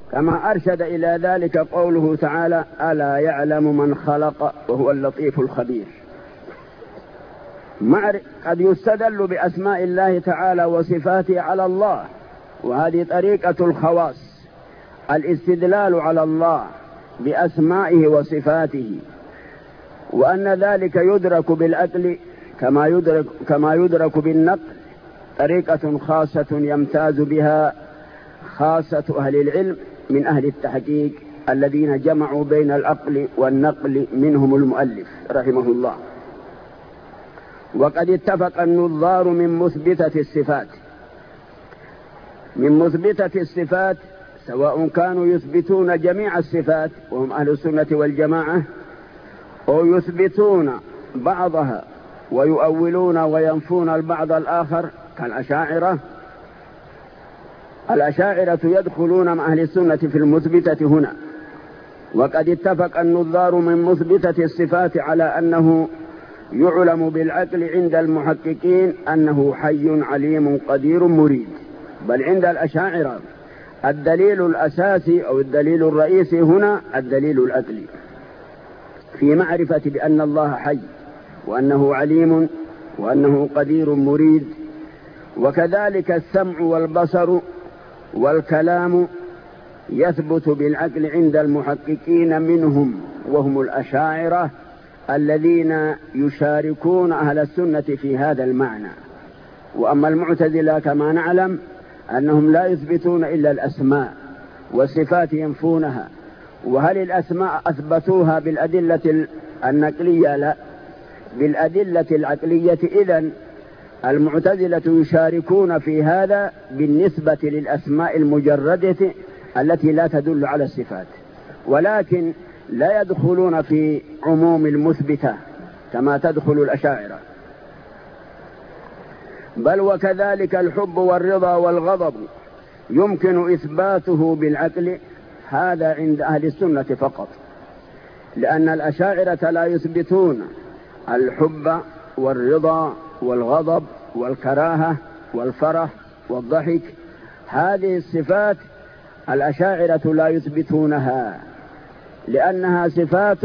كما أرشد إلى ذلك قوله تعالى: ألا يعلم من خلق وهو اللطيف الخبير. قد يستدل بأسماء الله تعالى وصفاته على الله، وهذه طريقة الخواص، الاستدلال على الله بأسمائه وصفاته، وأن ذلك يدرك بالعقل كما يدرك بالنقل، طريقة خاصة يمتاز بها خاصة أهل العلم من أهل التحقيق الذين جمعوا بين العقل والنقل، منهم المؤلف رحمه الله. وقد اتفق النظار من مثبتة الصفات سواء كانوا يثبتون جميع الصفات وهم أهل السنة والجماعة، أو يثبتون بعضها ويؤولون وينفون البعض الآخر كالأشاعرة. الأشاعرة يدخلون مع أهل السنة في المثبتة هنا. وقد اتفق النظار من مثبتة الصفات على أنه يعلم بالعقل عند المحققين أنه حي عليم قدير مريد، بل عند الأشاعرة الدليل الأساسي أو الدليل الرئيسي هنا الدليل العقلي في معرفة بأن الله حي وأنه عليم وأنه قدير مريد. وكذلك السمع والبصر والكلام يثبت بالعقل عند المحققين منهم وهم الأشاعرة الذين يشاركون أهل السنة في هذا المعنى. وأما المعتزلة كما نعلم أنهم لا يثبتون إلا الأسماء والصفات ينفونها. وهل الأسماء أثبتوها بالأدلة النقلية؟ لا، بالأدلة العقلية. إذن المعتزلة يشاركون في هذا بالنسبة للأسماء المجردة التي لا تدل على الصفات، ولكن لا يدخلون في عموم المثبتة كما تدخل الأشاعرة. بل وكذلك الحب والرضا والغضب يمكن إثباته بالعقل، هذا عند أهل السنة فقط، لأن الأشاعرة لا يثبتون الحب والرضا والغضب والكراهة والفرح والضحك. هذه الصفات الأشاعرة لا يثبتونها، لأنها صفات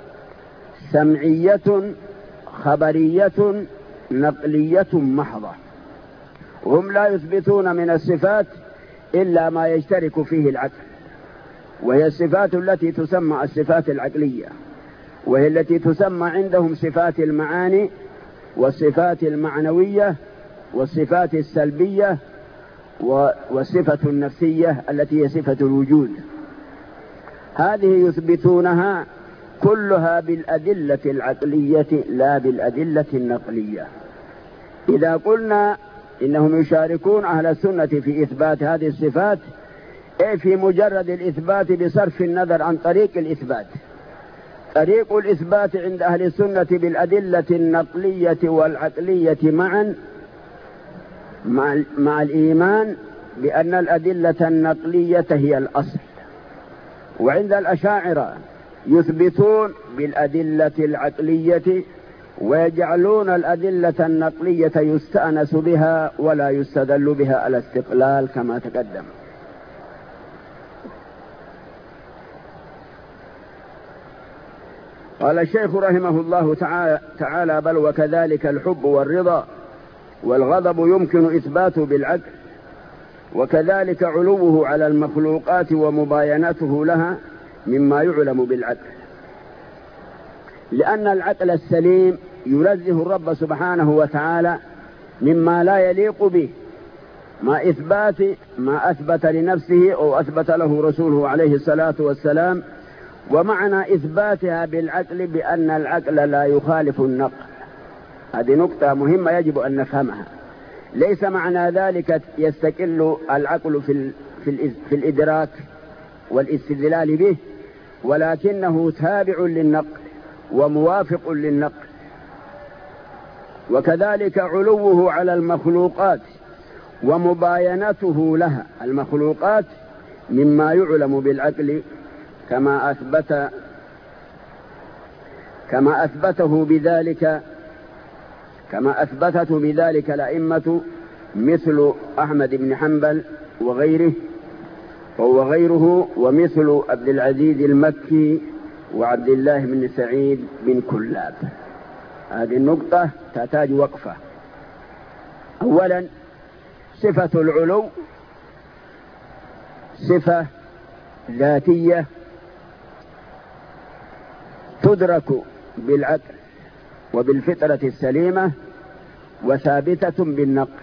سمعية خبرية نقلية محضة. هم لا يثبتون من الصفات إلا ما يشترك فيه العقل، وهي الصفات التي تسمى الصفات العقلية، وهي التي تسمى عندهم صفات المعاني والصفات المعنوية والصفات السلبية والصفة النفسية التي هي صفة الوجود. هذه يثبتونها كلها بالأدلة العقلية لا بالأدلة النقلية. إذا قلنا إنهم يشاركون أهل السنة في إثبات هذه الصفات، أي في مجرد الإثبات بصرف النظر عن طريق الإثبات. طريق الإثبات عند أهل السنة بالأدلة النقلية والعقلية معا، مع الإيمان بأن الأدلة النقلية هي الأصل. وعند الأشاعرة يثبتون بالأدلة العقلية ويجعلون الأدلة النقلية يستأنس بها ولا يستدل بها على استقلال كما تقدم. قال الشيخ رحمه الله تعالى: بل وكذلك الحب والرضا والغضب يمكن إثباته بالعقل، وكذلك علوه على المخلوقات ومباينته لها مما يعلم بالعقل، لأن العقل السليم ينزه الرب سبحانه وتعالى مما لا يليق به، ما أثبت لنفسه أو أثبت له رسوله عليه الصلاة والسلام. ومعنى إثباتها بالعقل بأن العقل لا يخالف النقل. هذه نقطة مهمة يجب أن نفهمها. ليس معنى ذلك يستقل العقل في الإدراك والاستدلال به، ولكنه تابع للنقل وموافق للنقل. وكذلك علوه على المخلوقات ومباينته لها، المخلوقات مما يعلم بالعقل كما أثبتته بذلك الأئمة مثل أحمد بن حنبل وغيره. وهو غيره ومثل عبد العزيز المكي وعبد الله بن سعيد بن كلاب. هذه النقطة تحتاج وقفة. أولا، صفة العلو صفة ذاتية تدرك بالعقل وبالفطرة السليمة، وثابتة بالنقل،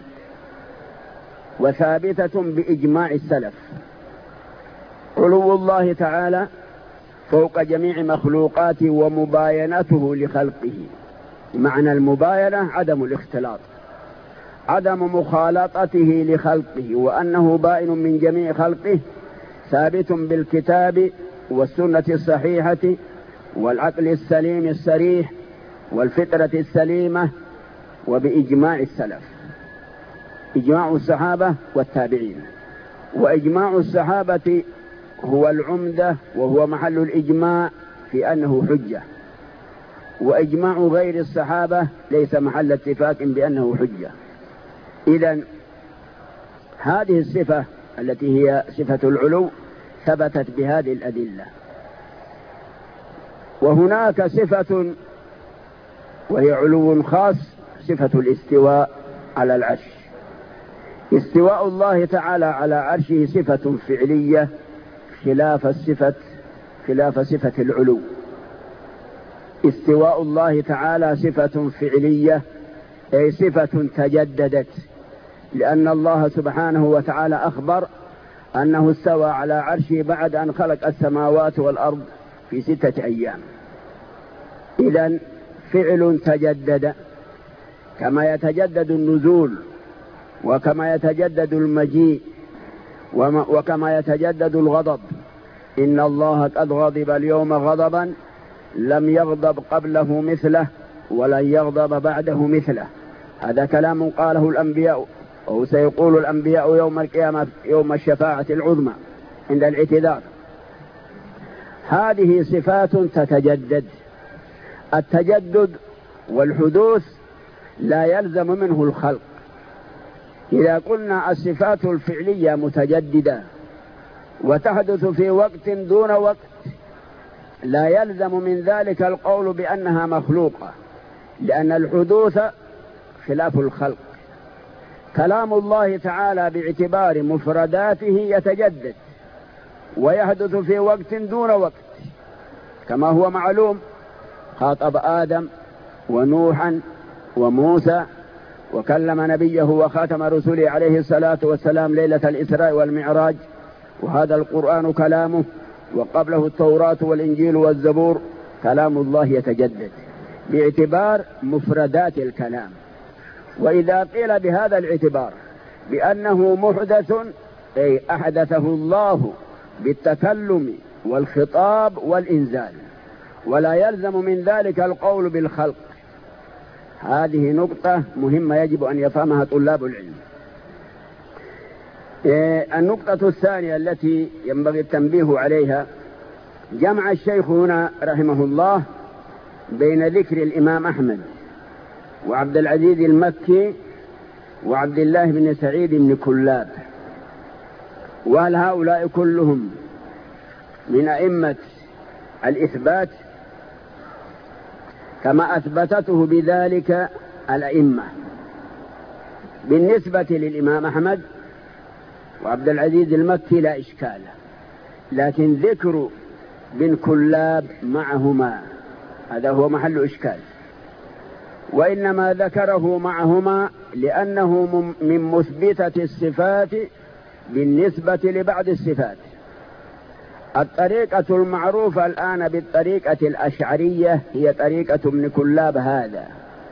وثابتة بإجماع السلف. علو الله تعالى فوق جميع مخلوقاته ومباينته لخلقه. معنى المباينة عدم الاختلاط، عدم مخالطته لخلقه، وأنه بائن من جميع خلقه، ثابت بالكتاب والسنة الصحيحة والعقل السليم الصريح والفطرة السليمة وبإجماع السلف، إجماع الصحابة والتابعين. وإجماع الصحابة هو العمدة وهو محل الإجماع في أنه حجة، وإجماع غير الصحابة ليس محل اتفاق بأنه حجة. إذن هذه الصفة التي هي صفة العلو ثبتت بهذه الأدلة. وهناك صفة وهي علو خاص، صفة الاستواء على العرش. استواء الله تعالى على عرشه صفة فعلية خلاف صفة العلو. استواء الله تعالى صفة فعلية، أي صفة تجددت، لأن الله سبحانه وتعالى أخبر أنه استوى على عرشه بعد أن خلق السماوات والأرض في 6 أيام. إذن فعل تجدد، كما يتجدد النزول، وكما يتجدد المجيء، وكما يتجدد الغضب. إن الله قد غضب اليوم غضبا لم يغضب قبله مثله ولن يغضب بعده مثله. هذا كلام قاله الأنبياء، أو سيقول الأنبياء يوم القيامة، يوم الشفاعة العظمى عند الاعتذار. هذه صفات تتجدد. التجدد والحدوث لا يلزم منه الخلق. إذا قلنا الصفات الفعلية متجددة وتحدث في وقت دون وقت، لا يلزم من ذلك القول بأنها مخلوقة، لأن الحدوث خلاف الخلق. كلام الله تعالى باعتبار مفرداته يتجدد ويحدث في وقت دون وقت، كما هو معلوم. خاطب آدم ونوحا وموسى، وكلم نبيه وخاتم رسله عليه الصلاة والسلام ليلة الإسراء والمعراج، وهذا القرآن كلامه، وقبله التوراة والإنجيل والزبور. كلام الله يتجدد باعتبار مفردات الكلام. وإذا قيل بهذا الاعتبار بأنه محدث، أي أحدثه الله بالتكلم والخطاب والإنزال، ولا يلزم من ذلك القول بالخلق. هذه نقطة مهمة يجب أن يفهمها طلاب العلم. النقطة الثانية التي ينبغي التنبيه عليها، جمع الشيخ هنا رحمه الله بين ذكر الإمام أحمد وعبد العزيز المكي وعبد الله بن سعيد بن كلاب. وهل هؤلاء كلهم من أئمة الإثبات كما أثبتته بذلك الأئمة؟ بالنسبة للإمام أحمد وعبد العزيز المكي لا إشكال، لكن ذكر بن كلاب معهما هذا هو محل إشكال. وإنما ذكره معهما لأنه من مثبتة الصفات بالنسبة لبعض الصفات. الطريقة المعروفة الآن بالطريقة الأشعرية هي طريقة ابن كلاب هذا.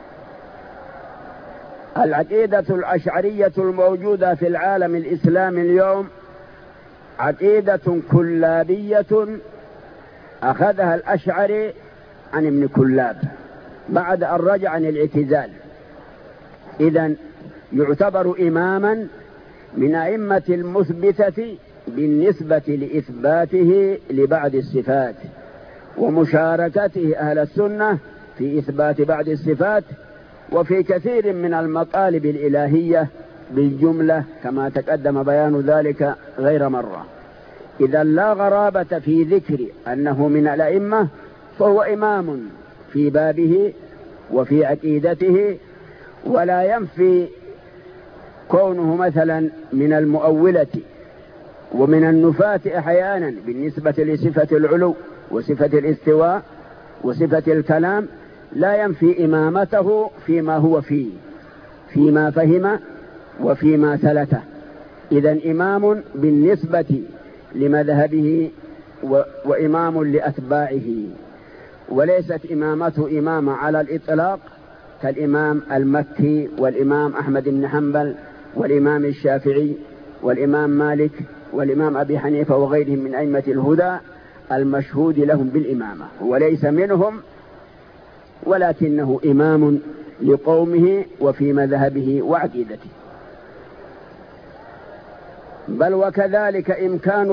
العقيدة الأشعرية الموجودة في العالم الإسلامي اليوم عقيدة كلابية أخذها الأشعري عن ابن كلاب بعد أن رجع عن الاعتزال. إذن يعتبر إماما من أئمة المثبتة بالنسبة لإثباته لبعض الصفات، ومشاركته أهل السنة في إثبات بعض الصفات، وفي كثير من المطالب الإلهية بالجملة، كما تقدم بيان ذلك غير مرة. إذا لا غرابة في ذكر أنه من الأئمة، فهو إمام في بابه وفي عقيدته، ولا ينفي كونه مثلا من المؤولة ومن النفاة أحيانا بالنسبة لصفة العلو وصفة الاستواء وصفة الكلام، لا ينفي إمامته فيما هو فيه، فيما فهم وفيما ثلثه. إذن إمام بالنسبة لمذهبه وإمام لأتباعه، وليست إمامته إمامة على الإطلاق كالإمام المكي والإمام أحمد بن حنبل والإمام الشافعي والإمام مالك والإمام أبي حنيفة وغيرهم من أئمة الهدى المشهود لهم بالإمامة. وليس منهم، ولكنه إمام لقومه وفي مذهبه وعقيدته. بل وكذلك إمكان